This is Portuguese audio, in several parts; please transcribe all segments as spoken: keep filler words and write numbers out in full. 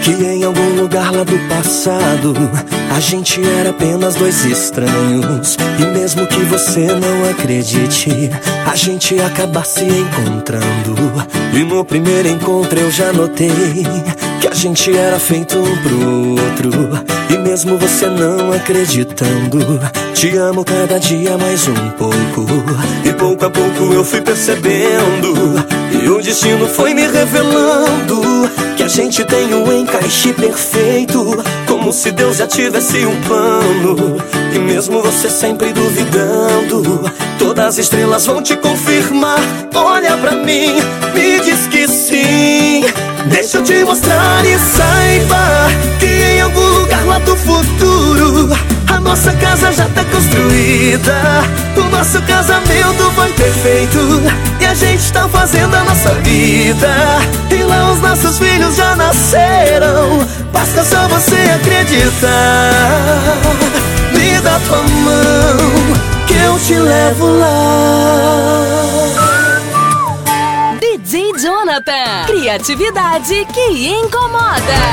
que em algum lugar lá do passado a gente era apenas dois estranhos. E mesmo que você não acredite, a gente acaba se encontrando. E no primeiro encontro eu já notei que a gente era feito um pro outro. E mesmo você não acreditando, te amo cada dia mais um pouco. E pouco a pouco eu fui percebendo, e o destino foi me revelando, que a gente tem um encaixe perfeito, como se Deus já tivesse um plano. E mesmo você sempre duvidando, todas as estrelas vão te confirmar. Olha pra mim, me diz que sim. Deixa eu te mostrar e saiba que em algum lugar lá do futuro a nossa casa já tá construída. O nosso casamento foi perfeito e a gente tá fazendo a nossa vida. E lá os nossos filhos já nasceram, basta só você acreditar. Me dá tua mão que eu te levo lá. D J Jonathan, criatividade que incomoda.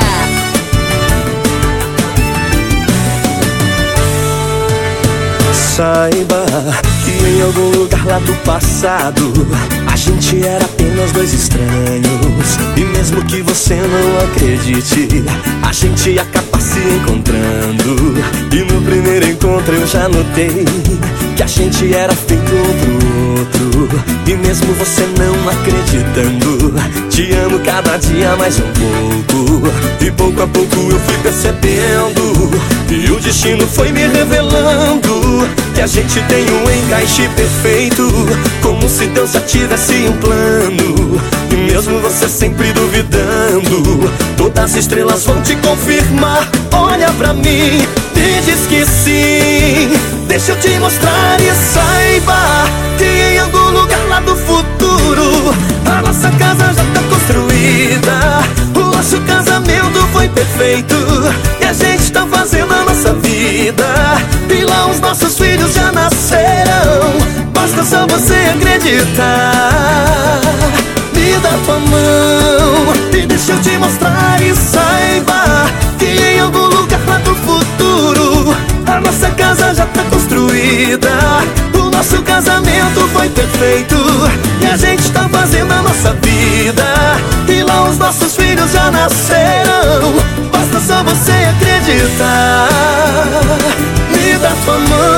Saiba que em algum lugar lá do passado a gente era apenas dois estranhos. E mesmo que você não acredite, a gente acaba se encontrando. E no primeiro encontro eu já notei que a gente era feito um pro outro. E mesmo você não acreditando, te amo cada dia mais um pouco. E pouco a pouco eu fui percebendo, e o destino foi me revelando, que a gente tem um encaixe perfeito, como se Deus já tivesse um plano. E mesmo você sempre duvidando, todas as estrelas vão te confirmar. Olha pra mim, me diz que sim. Deixa eu te mostrar e saiba que em algum lugar lá do futuro a nossa casa já tá construída. O nosso casamento foi perfeito e a gente tá fazendo a nossa vida. E lá os nossos filhos já nasceram, basta só você acreditar. Me dá tua mão e deixa eu te mostrar e saiba que em algum lugar lá do futuro a nossa casa já tá construída. O nosso casamento foi perfeito e a gente tá fazendo a nossa vida. E lá os nossos filhos já nasceram, basta só você acreditar. Me dá tua mão